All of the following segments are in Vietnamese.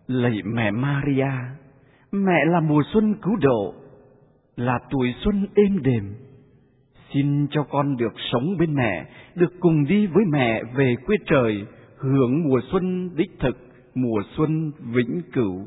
Lạy mẹ Maria, mẹ là mùa xuân cứu độ, là tuổi xuân êm đềm. Xin cho con được sống bên mẹ, được cùng đi với mẹ về quê trời, hưởng mùa xuân đích thực, mùa xuân vĩnh cửu.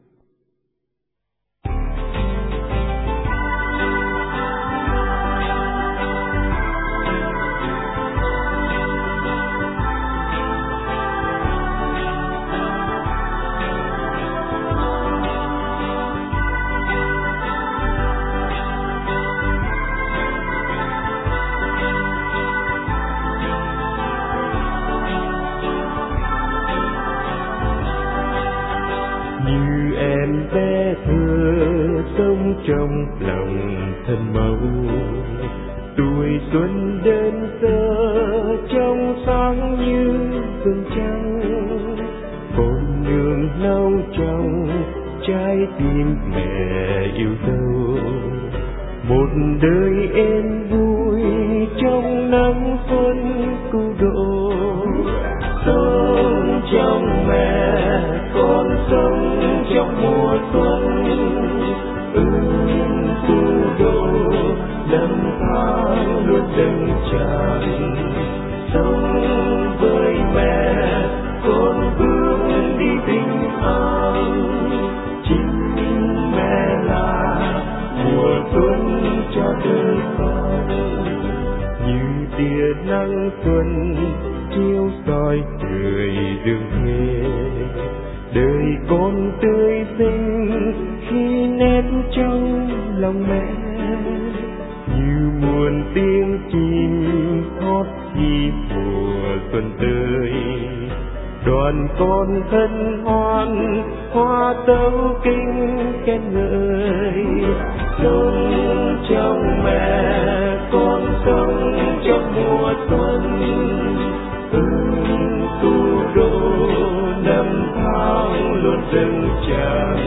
Trong lòng thân mẫu, tuổi xuân đến giờ trong sáng như vầng trăng, con nương nâu trong trái tim mẹ yêu dấu. Một đời em vui trong nắng xuân cứu độ, sống trong mẹ con sống trong mùa xuân. Cứu độ năm tháng luôn dâng tràn, sống với mẹ con bước đi bình an. Chính mẹ là mùa xuân cho đời con, như tia nắng xuân chiếu soi đời rừng thế. Đời con tươi xinh khi nét trong lòng mẹ, như muôn tiếng chim hót khi mùa xuân tới. Đoàn con hân hoan hoa tấu kinh khen ngợi, sống trong mẹ con sống trong mùa xuân. Cứu độ năm tháng luôn dâng tràn,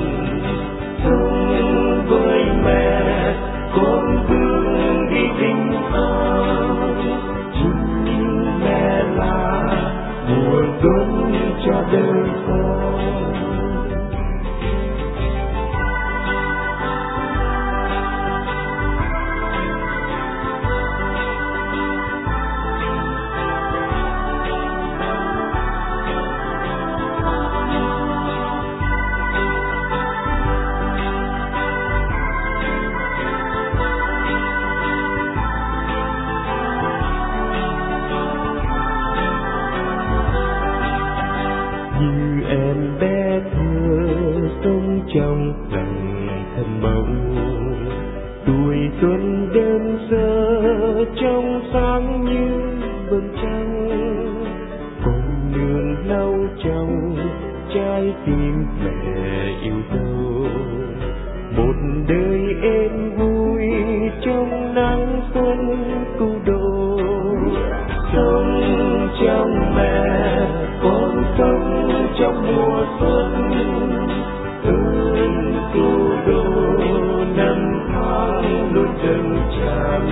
sống với mẹ con bước đi bình an. Chính mẹ là mùa xuân cho đời con. Trong lòng thân mẫu, tuổi xuân đến giờ trong sáng như vầng trăng, con nương lau trong trái tim mẹ yêu dấu. Một đời em vui trong nắng xuân cứu độ, sống trong mẹ con sống trong mùa xuân. Cứu độ năm tháng luôn dâng tràn,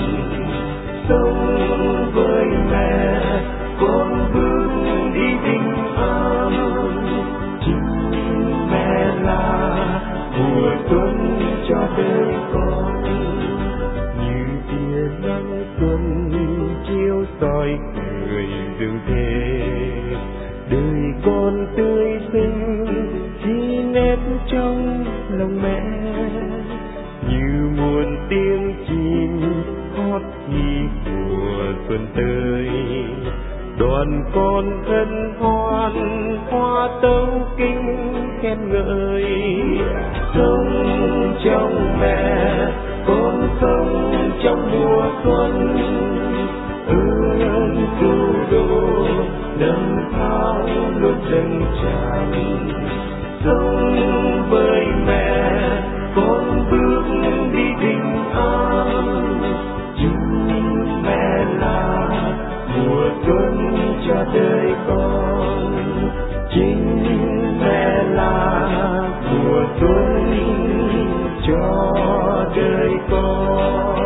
sống với mẹ con bước đi bình an. Chính mẹ là mùa xuân cho đời con, như tia nắng xuân chiếu soi người rừng thế. Đời con tươi xinh khi nét trong lòng mẹ, như muôn tiếng chim hót khi mùa xuân tới. Đoàn con hân hoan hoa tấu kinh khen ngợi, sống trong mẹ con sống trong mùa xuân. Cứu độ năm tháng luôn dâng tràn, sống với mẹ con bước đi bình an. Chính mẹ là mùa xuân cho đời con, chính mẹ là mùa xuân cho đời con.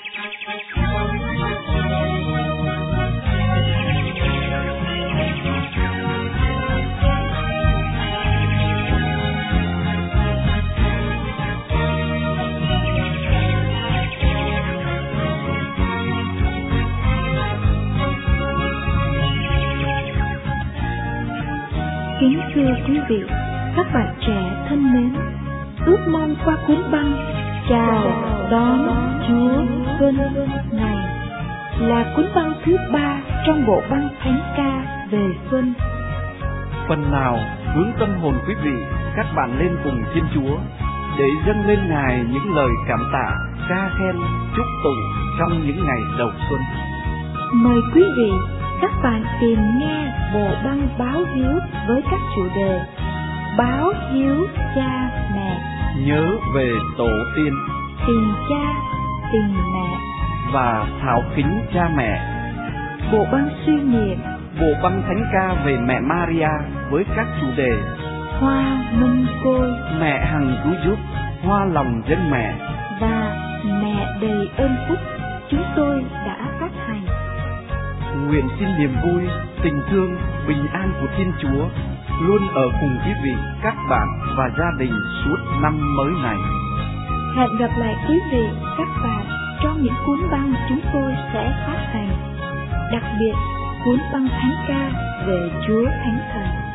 Kính thưa quý vị, các bạn trẻ thân mến, ước mong qua cuốn băng Chào đón Chúa Xuân này là cuốn băng thứ 3 trong bộ băng thánh ca về xuân. Phần nào hướng tâm hồn quý vị, các bạn lên cùng Thiên Chúa để dâng lên Ngài những lời cảm tạ, ca khen, chúc tụng trong những ngày đầu xuân. Mời quý vị, các bạn tìm nghe bộ băng báo hiếu với các chủ đề báo hiếu cha mẹ, nhớ về tổ tiên, tình cha tình mẹ và thảo kính cha mẹ. Bộ băng suy niệm, Bộ băng thánh ca về mẹ Maria với các chủ đề hoa mân côi, mẹ hằng cứu giúp, hoa lòng dân mẹ và mẹ đầy ơn phúc chúng tôi đã phát hành. Nguyện xin niềm vui, tình thương, bình an của Thiên Chúa luôn ở cùng quý vị, các bạn và gia đình suốt năm mới này. Hẹn gặp lại quý vị, các bạn trong những cuốn băng chúng tôi sẽ phát hành, đặc biệt cuốn băng thánh ca về Chúa Thánh Thần.